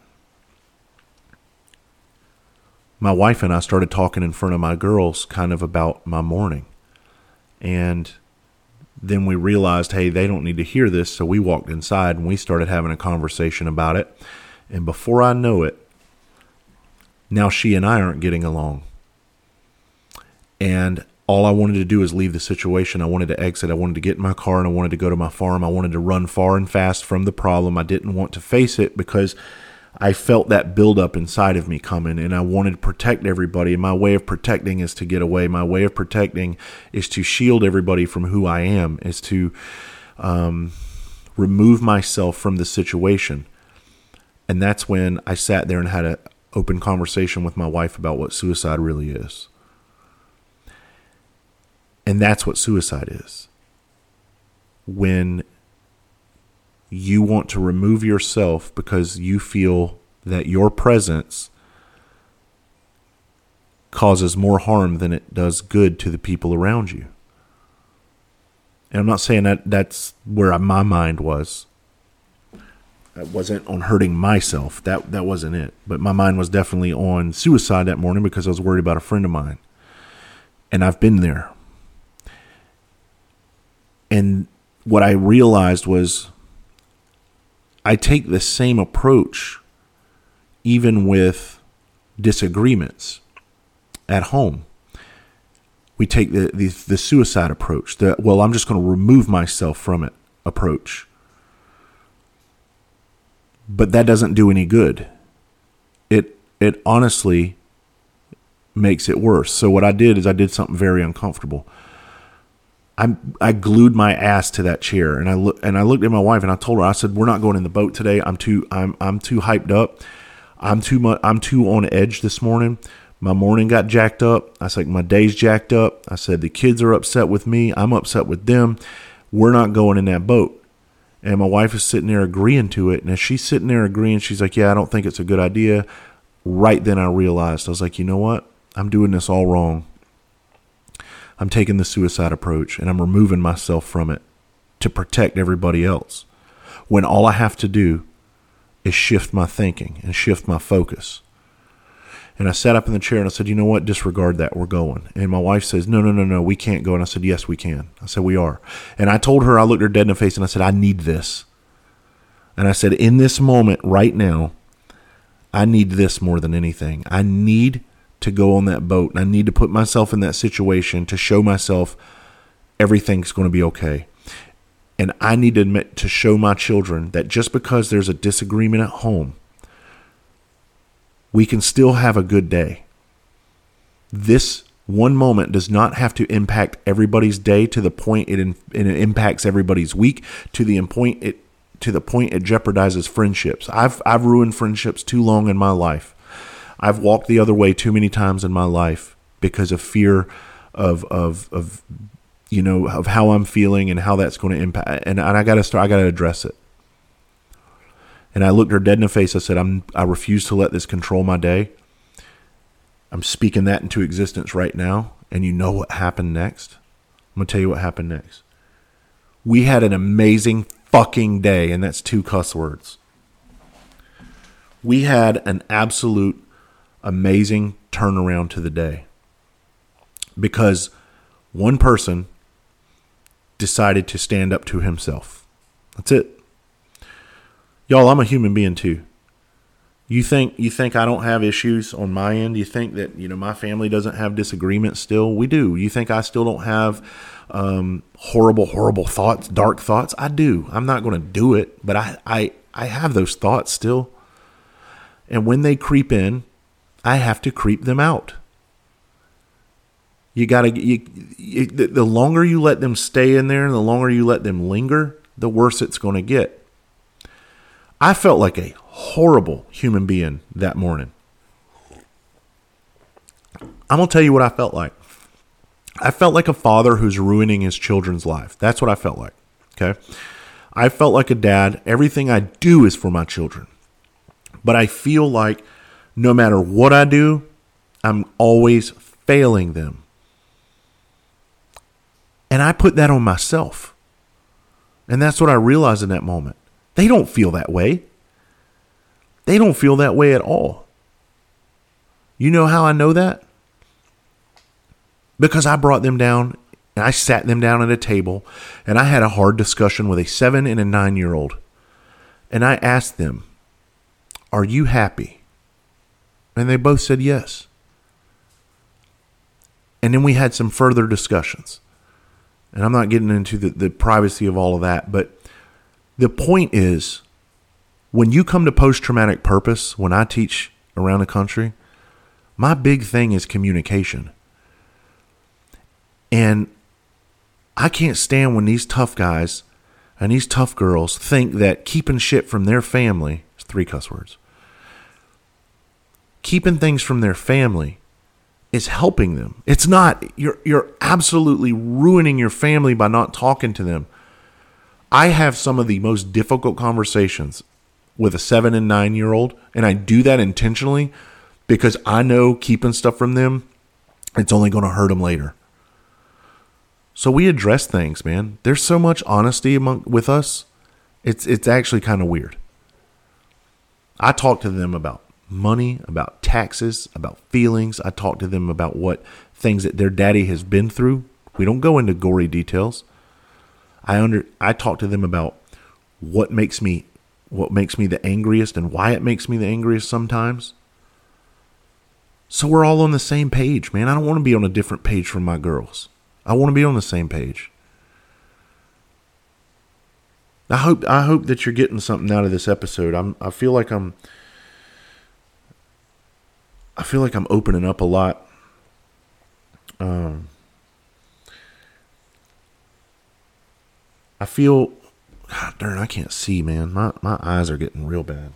my wife and I started talking in front of my girls kind of about my morning. And then we realized, hey, they don't need to hear this. So we walked inside and we started having a conversation about it. And before I know it, now she and I aren't getting along. And all I wanted to do is leave the situation. I wanted to exit. I wanted to get in my car and I wanted to go to my farm. I wanted to run far and fast from the problem. I didn't want to face it because I felt that buildup inside of me coming, and I wanted to protect everybody. And my way of protecting is to get away. My way of protecting is to shield everybody from who I am, is to um, remove myself from the situation. And that's when I sat there and had an open conversation with my wife about what suicide really is. And that's what suicide is. When you want to remove yourself because you feel that your presence causes more harm than it does good to the people around you. And I'm not saying that that's where my mind was. It wasn't on hurting myself. That that wasn't it. But my mind was definitely on suicide that morning because I was worried about a friend of mine. And I've been there. And what I realized was I take the same approach even with disagreements at home. We take the, the, the suicide approach, the, well, I'm just going to remove myself from it approach. But that doesn't do any good. It it honestly makes it worse. So what I did is I did something very uncomfortable. I I glued my ass to that chair, and I look and I looked at my wife and I told her, I said, "We're not going in the boat today. I'm too I'm I'm too hyped up. I'm too much. I'm too on edge this morning. My morning got jacked up. I said my day's jacked up. I said the kids are upset with me. I'm upset with them. We're not going in that boat." And my wife is sitting there agreeing to it. And as she's sitting there agreeing, she's like, "Yeah, I don't think it's a good idea." Right then I realized, I was like, you know what? I'm doing this all wrong. I'm taking the suicide approach and I'm removing myself from it to protect everybody else. When all I have to do is shift my thinking and shift my focus. And I sat up in the chair and I said, you know what? Disregard that. We're going. And my wife says, no, no, no, no, we can't go. And I said, yes, we can. I said, we are. And I told her, I looked her dead in the face and I said, I need this. And I said, in this moment right now, I need this more than anything. I need to go on that boat. And I need to put myself in that situation to show myself everything's going to be okay. And I need to admit, to show my children that just because there's a disagreement at home, we can still have a good day. This one moment does not have to impact everybody's day to the point it, in, it impacts everybody's week, to the point it to the point it jeopardizes friendships. I've I've ruined friendships too long in my life. I've walked the other way too many times in my life because of fear of of of you know of how I'm feeling and how that's going to impact. And, and I got to start. I got to address it. And I looked her dead in the face. I said, I'm, I refuse to let this control my day. I'm speaking that into existence right now. And you know what happened next? I'm going to tell you what happened next. We had an amazing fucking day. And that's two cuss words. We had an absolute amazing turnaround to the day. Because one person decided to stand up to himself. That's it. Y'all, I'm a human being too. You think you think I don't have issues on my end? You think that, you know, my family doesn't have disagreements still? We do. You think I still don't have um, horrible, horrible thoughts, dark thoughts? I do. I'm not going to do it, but I, I, I have those thoughts still. And when they creep in, I have to creep them out. You got to, you, you, the longer you let them stay in there and the longer you let them linger, the worse it's going to get. I felt like a horrible human being that morning. I'm going to tell you what I felt like. I felt like a father who's ruining his children's life. That's what I felt like. Okay. I felt like a dad. Everything I do is for my children. But I feel like no matter what I do, I'm always failing them. And I put that on myself. And that's what I realized in that moment. They don't feel that way. They don't feel that way at all. You know how I know that? Because I brought them down and I sat them down at a table and I had a hard discussion with a seven and a nine year old. And I asked them, are you happy? And they both said yes. And then we had some further discussions. And I'm not getting into the, the privacy of all of that, but the point is, when you come to post-traumatic purpose, when I teach around the country, my big thing is communication. And I can't stand when these tough guys and these tough girls think that keeping shit from their family, it's three cuss words, keeping things from their family is helping them. It's not. You're you're absolutely ruining your family by not talking to them. I have some of the most difficult conversations with a seven and nine year old, and I do that intentionally because I know keeping stuff from them, it's only going to hurt them later. So we address things, man. There's so much honesty among with us. It's it's actually kind of weird. I talk to them about money, about taxes, about feelings. I talk to them about what things that their daddy has been through. We don't go into gory details. I under I talk to them about what makes me what makes me the angriest and why it makes me the angriest sometimes. So we're all on the same page, man. I don't want to be on a different page from my girls. I want to be on the same page. I hope I hope that you're getting something out of this episode. I'm I feel like I'm I feel like I'm opening up a lot. Um, I feel, God darn, I can't see, man. My my eyes are getting real bad.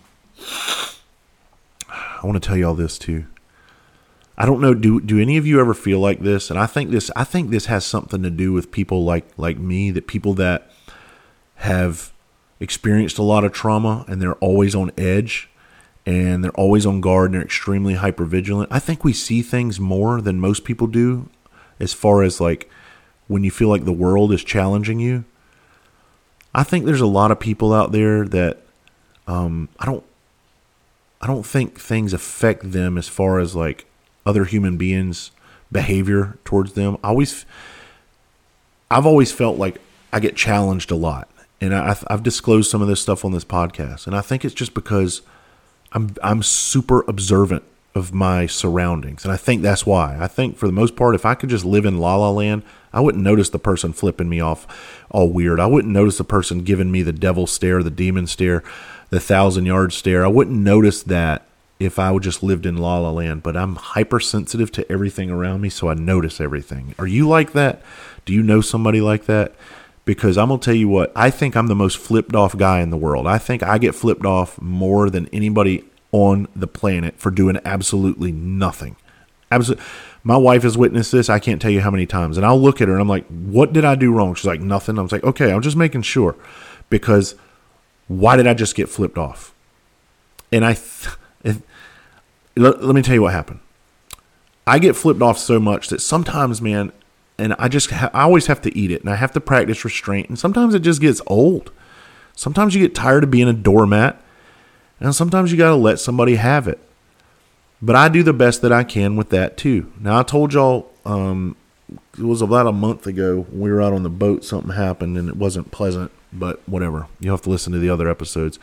I want to tell you all this too. I don't know. Do do any of you ever feel like this? And I think this. I think this has something to do with people like like me. That people that have experienced a lot of trauma and they're always on edge. And they're always on guard and they're extremely hypervigilant. I think we see things more than most people do as far as like when you feel like the world is challenging you. I think there's a lot of people out there that um, I don't I don't think things affect them as far as like other human beings' behavior towards them. I always I've always felt like I get challenged a lot. And I, I've disclosed some of this stuff on this podcast. And I think it's just because I'm I'm super observant of my surroundings. And I think that's why. I think for the most part, if I could just live in La La Land, I wouldn't notice the person flipping me off all weird. I wouldn't notice the person giving me the devil stare, the demon stare, the thousand yard stare. I wouldn't notice that if I would just lived in La La Land. But I'm hypersensitive to everything around me, so I notice everything. Are you like that? Do you know somebody like that? Because I'm going to tell you what, I think I'm the most flipped off guy in the world. I think I get flipped off more than anybody on the planet for doing absolutely nothing. Absolutely. My wife has witnessed this. I can't tell you how many times. And I'll look at her and I'm like, what did I do wrong? She's like, nothing. I was like, okay, I'm just making sure. Because why did I just get flipped off? And I, th- it, let, let me tell you what happened. I get flipped off so much that sometimes, man, and I just, ha- I always have to eat it, and I have to practice restraint, and sometimes it just gets old. Sometimes you get tired of being a doormat, and sometimes you got to let somebody have it. But I do the best that I can with that too. Now, I told y'all, um, it was about a month ago when we were out on the boat, something happened, and it wasn't pleasant, but whatever. You'll have to listen to the other episodes.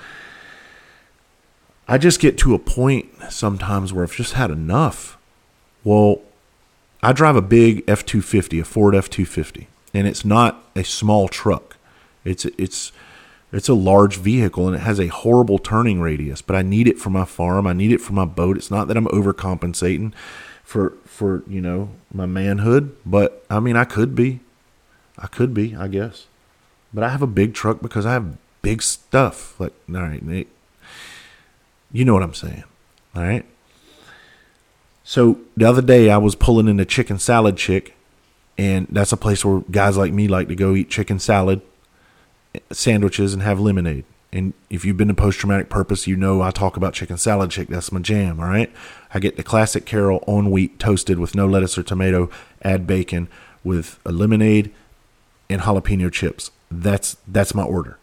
I just get to a point sometimes where I've just had enough. Well, I drive a big F two fifty, a Ford F two fifty, and it's not a small truck. It's it's it's a large vehicle, and it has a horrible turning radius, but I need it for my farm. I need it for my boat. It's not that I'm overcompensating for, for you know, my manhood, but, I mean, I could be. I could be, I guess. But I have a big truck because I have big stuff. Like, all right, Nate, you know what I'm saying, all right? So the other day I was pulling in a Chicken Salad Chick, and that's a place where guys like me like to go eat chicken salad sandwiches and have lemonade. And if you've been to Post-Traumatic Purpose, you know I talk about Chicken Salad Chick. That's my jam, all right? I get the classic Carol on wheat toasted with no lettuce or tomato, add bacon with a lemonade and jalapeno chips. That's that's my order.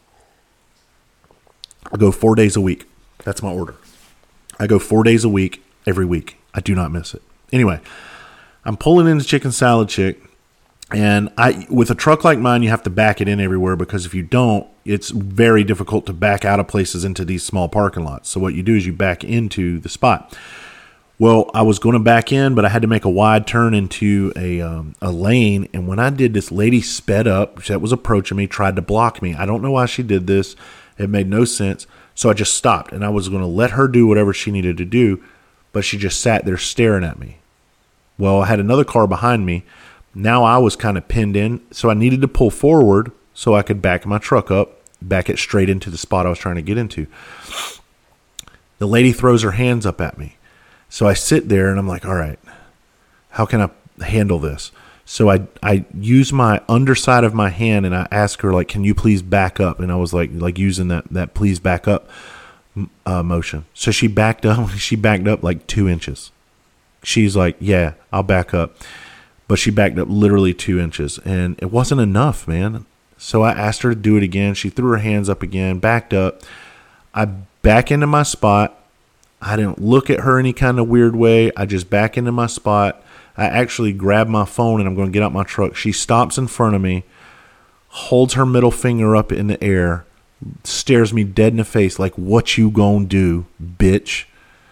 I go four days a week. That's my order. I go four days a week every week. I do not miss it. Anyway, I'm pulling in the Chicken Salad Chick, and I with a truck like mine, you have to back it in everywhere because if you don't, it's very difficult to back out of places into these small parking lots. So what you do is you back into the spot. Well, I was going to back in, but I had to make a wide turn into a um, a lane. And when I did, this lady sped up. That was approaching me, tried to block me. I don't know why she did this. It made no sense. So I just stopped, and I was going to let her do whatever she needed to do, but she just sat there staring at me. Well, I had another car behind me. Now I was kind of pinned in, so I needed to pull forward so I could back my truck up, back it straight into the spot I was trying to get into. The lady throws her hands up at me. So I sit there and I'm like, all right, how can I handle this? So I I use my underside of my hand and I ask her, like, can you please back up? And I was like, like using that, that please back up uh, motion. So she backed up. She backed up like two inches. She's like, yeah, I'll back up. But she backed up literally two inches. And it wasn't enough, man. So I asked her to do it again. She threw her hands up again, backed up. I back into my spot. I didn't look at her any kind of weird way. I just back into my spot. I actually grab my phone and I'm going to get out my truck. She stops in front of me, holds her middle finger up in the air, stares me dead in the face like, what you gonna do, bitch?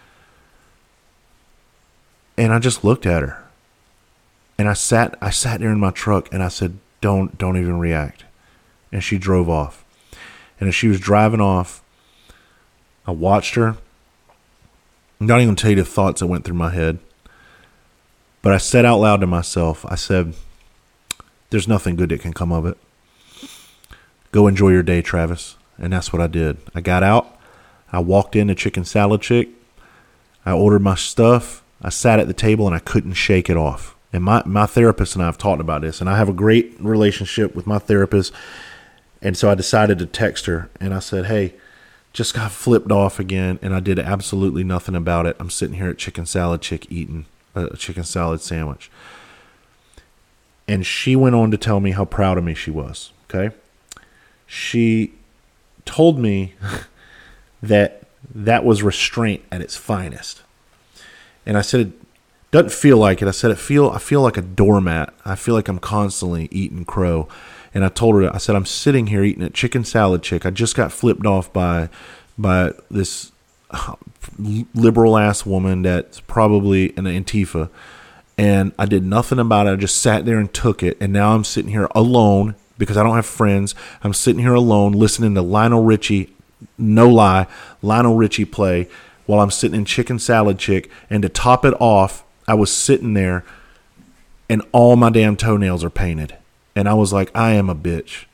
And I just looked at her. And I sat I sat there in my truck and I said, don't, don't even react. And she drove off. And as she was driving off, I watched her. I'm not even going to tell you the thoughts that went through my head. But I said out loud to myself, I said, there's nothing good that can come of it. Go enjoy your day, Travis. And that's what I did. I got out. I walked in to Chicken Salad Chick. I ordered my stuff. I sat at the table and I couldn't shake it off. And my, my therapist and I have talked about this. And I have a great relationship with my therapist. And so I decided to text her. And I said, hey, just got flipped off again, and I did absolutely nothing about it. I'm sitting here at Chicken Salad Chick eating a chicken salad sandwich. And she went on to tell me how proud of me she was, okay? She told me that that was restraint at its finest. And I said, it doesn't feel like it. I said, it feel, I feel like a doormat. I feel like I'm constantly eating crow. And I told her, I said, I'm sitting here eating at Chicken Salad Chick. I just got flipped off by by this liberal ass woman that's probably an Antifa. And I did nothing about it. I just sat there and took it. And now I'm sitting here alone because I don't have friends. I'm sitting here alone listening to Lionel Richie, no lie, Lionel Richie play while I'm sitting in Chicken Salad Chick. And to top it off, I was sitting there and all my damn toenails are painted. And I was like, I am a bitch.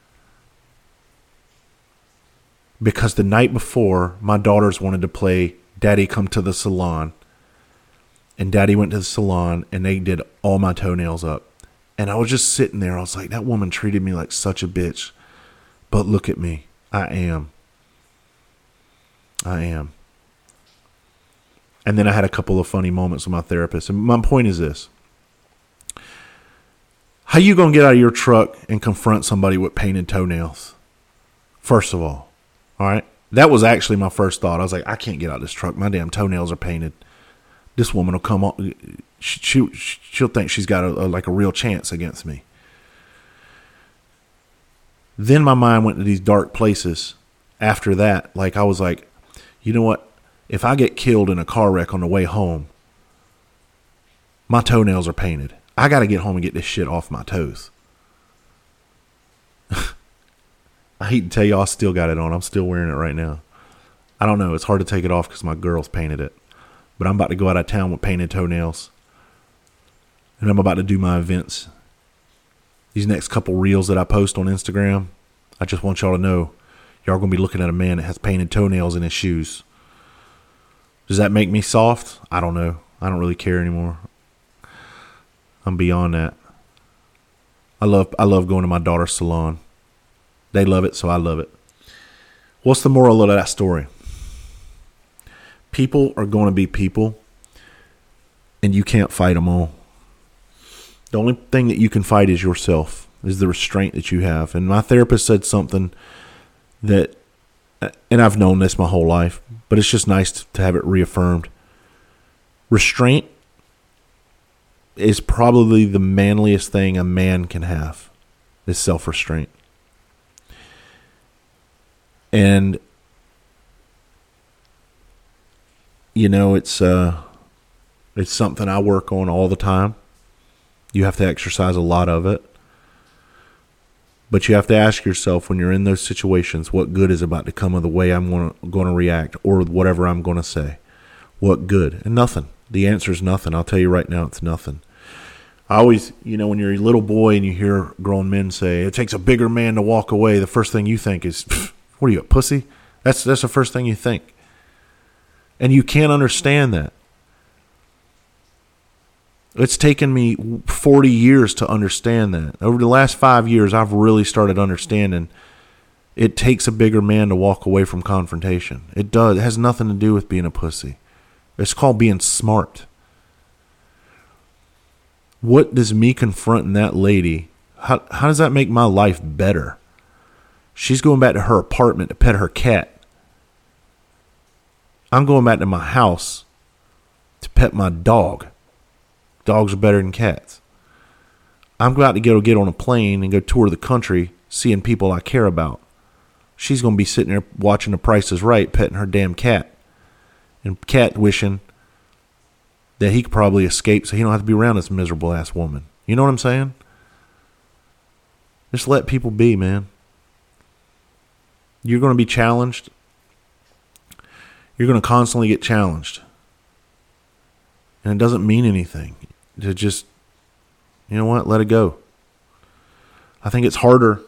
Because the night before, my daughters wanted to play Daddy Come to the Salon. And Daddy went to the salon and they did all my toenails up. And I was just sitting there. I was like, that woman treated me like such a bitch. But look at me. I am. I am. And then I had a couple of funny moments with my therapist. And my point is this. How you going to get out of your truck and confront somebody with painted toenails? First of all. All right. That was actually my first thought. I was like, I can't get out of this truck. My damn toenails are painted. This woman will come on. She, she, she'll think she's got a, a, like a real chance against me. Then my mind went to these dark places after that. Like I was like, you know what? If I get killed in a car wreck on the way home, my toenails are painted. I got to get home and get this shit off my toes. I hate to tell you, I still got it on. I'm still wearing it right now. I don't know. It's hard to take it off because my girls painted it. But I'm about to go out of town with painted toenails. And I'm about to do my events. These next couple reels that I post on Instagram, I just want y'all to know, y'all are going to be looking at a man that has painted toenails in his shoes. Does that make me soft? I don't know. I don't really care anymore. I'm beyond that. I love I love going to my daughter's salon. They love it, so I love it. What's the moral of that story? People are going to be people, and you can't fight them all. The only thing that you can fight is yourself, is the restraint that you have. And my therapist said something that, and I've known this my whole life, but it's just nice to have it reaffirmed. Restraint is probably the manliest thing a man can have, is self-restraint. And, you know, it's, uh, It's something I work on all the time. You have to exercise a lot of it. But you have to ask yourself when you're in those situations, what good is about to come of the way I'm going to react or whatever I'm going to say? What good? And nothing. The answer is nothing. I'll tell you right now, it's nothing. I always, you know, when you're a little boy and you hear grown men say, it takes a bigger man to walk away, the first thing you think is, what are you, a pussy? That's, that's the first thing you think. And you can't understand that. It's taken me forty years to understand that. Over the last five years, I've really started understanding it takes a bigger man to walk away from confrontation. It does. It has nothing to do with being a pussy. It's called being smart. What does me confronting that lady, how, how does that make my life better? She's going back to her apartment to pet her cat. I'm going back to my house to pet my dog. Dogs are better than cats. I'm about to go get on a plane and go tour the country seeing people I care about. She's going to be sitting there watching The Price is Right, petting her damn cat. And cat wishing that he could probably escape so he don't have to be around this miserable ass woman. You know what I'm saying? Just let people be, man. You're going to be challenged. You're going to constantly get challenged. And it doesn't mean anything. To just, you know what, let it go. I think it's harder.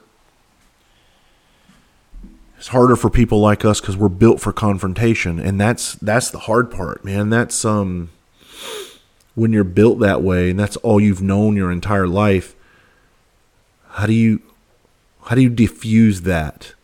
It's harder for people like us because we're built for confrontation. And that's that's the hard part, man. That's um when you're built that way and that's all you've known your entire life. How do you how do you diffuse that?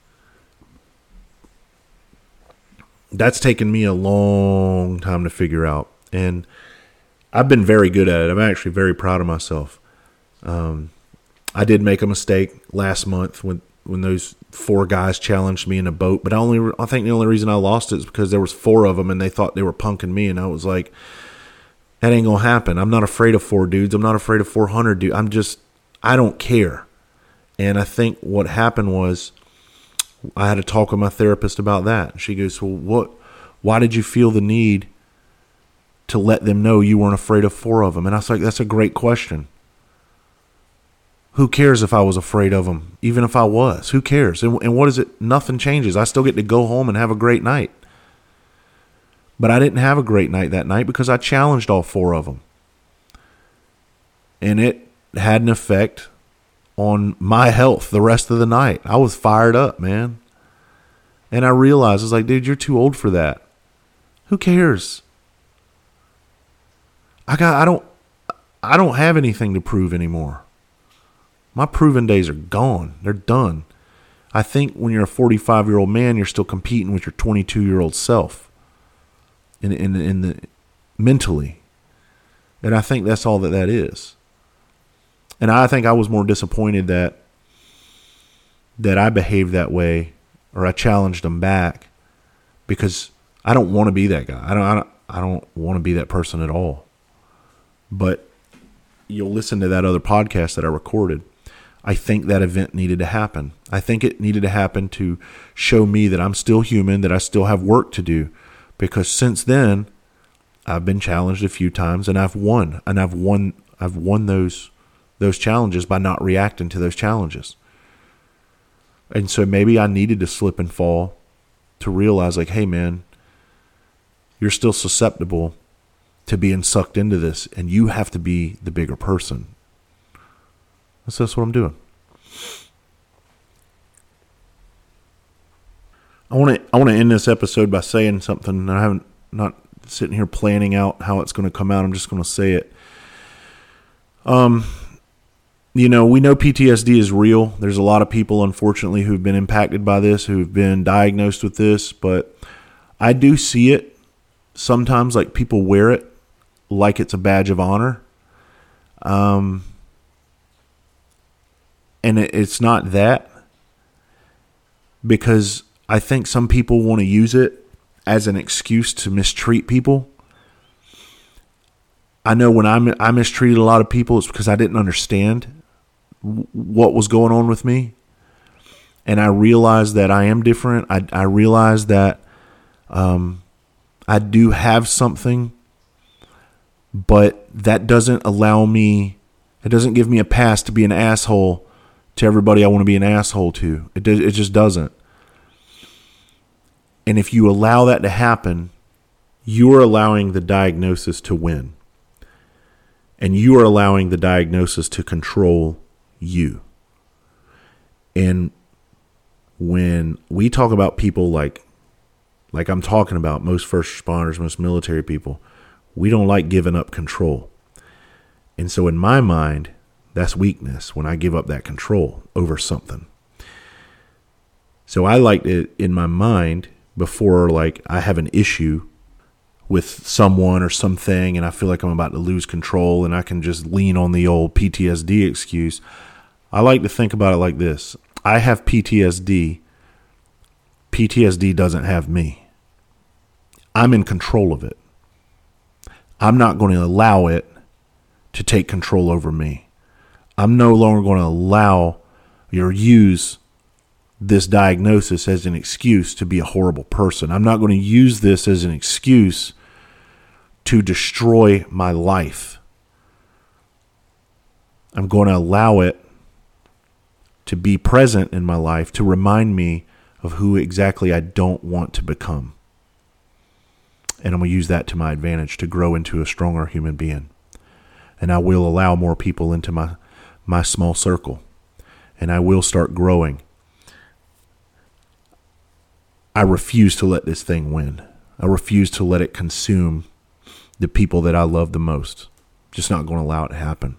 That's taken me a long time to figure out. And I've been very good at it. I'm actually very proud of myself. Um, I did make a mistake last month when, when those four guys challenged me in a boat. But I only I think the only reason I lost it is because there was four of them and they thought they were punking me. And I was like, that ain't going to happen. I'm not afraid of four dudes. I'm not afraid of four hundred dudes. I'm just, I don't care. And I think what happened was I had a talk with my therapist about that. She goes, well, what? Why did you feel the need to let them know you weren't afraid of four of them? And I was like, that's a great question. Who cares if I was afraid of them? Even if I was, who cares? And, and what is it? Nothing changes. I still get to go home and have a great night. But I didn't have a great night that night because I challenged all four of them. And it had an effect on my health the rest of the night. I was fired up, man. And I realized, I was like, dude, you're too old for that. Who cares? I got I don't I don't have anything to prove anymore. My proving days are gone. They're done. I think when you're a forty-five-year-old man, you're still competing with your twenty-two-year-old self in in in the mentally. And I think that's all that that is. And I think I was more disappointed that that I behaved that way or I challenged them back because I don't want to be that guy. I don't I don't, I don't want to be that person at all. But you'll listen to that other podcast that I recorded. I think that event needed to happen. I think it needed to happen to show me that I'm still human, that I still have work to do. Because since then, I've been challenged a few times and I've won. And I've won I've won those those challenges by not reacting to those challenges. And so maybe I needed to slip and fall to realize like, hey man, you're still susceptible to being sucked into this, and you have to be the bigger person. That's, that's what I'm doing. I want to I want to end this episode by saying something. I haven't not sitting here planning out how it's going to come out. I'm just going to say it. Um, you know, we know P T S D is real. There's a lot of people, unfortunately, who've been impacted by this, who've been diagnosed with this, but I do see it sometimes, like people wear it like it's a badge of honor. Um, and it, it's not that, because I think some people want to use it as an excuse to mistreat people. I know when I, I mistreated a lot of people, it's because I didn't understand what was going on with me. And I realized that I am different. I, I realized that um, I do have something But that doesn't allow me, it doesn't give me a pass to be an asshole to everybody I want to be an asshole to. It does, it just doesn't. And if you allow that to happen, you're allowing the diagnosis to win. And you are allowing the diagnosis to control you. And when we talk about people like, like I'm talking about, most first responders, most military people, we don't like giving up control. And so in my mind, that's weakness when I give up that control over something. So I like it in my mind before, like, I have an issue with someone or something and I feel like I'm about to lose control and I can just lean on the old P T S D excuse. I like to think about it like this. I have P T S D. P T S D doesn't have me. I'm in control of it. I'm not going to allow it to take control over me. I'm no longer going to allow or use this diagnosis as an excuse to be a horrible person. I'm not going to use this as an excuse to destroy my life. I'm going to allow it to be present in my life to remind me of who exactly I don't want to become. And I'm going to use that to my advantage to grow into a stronger human being. And I will allow more people into my, my small circle. And I will start growing. I refuse to let this thing win. I refuse to let it consume the people that I love the most. Just not going to allow it to happen.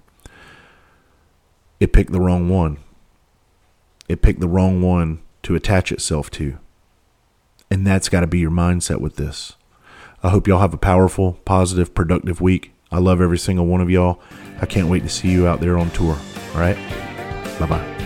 It picked the wrong one. It picked the wrong one to attach itself to. And that's got to be your mindset with this. I hope y'all have a powerful, positive, productive week. I love every single one of y'all. I can't wait to see you out there on tour. All right? Bye-bye.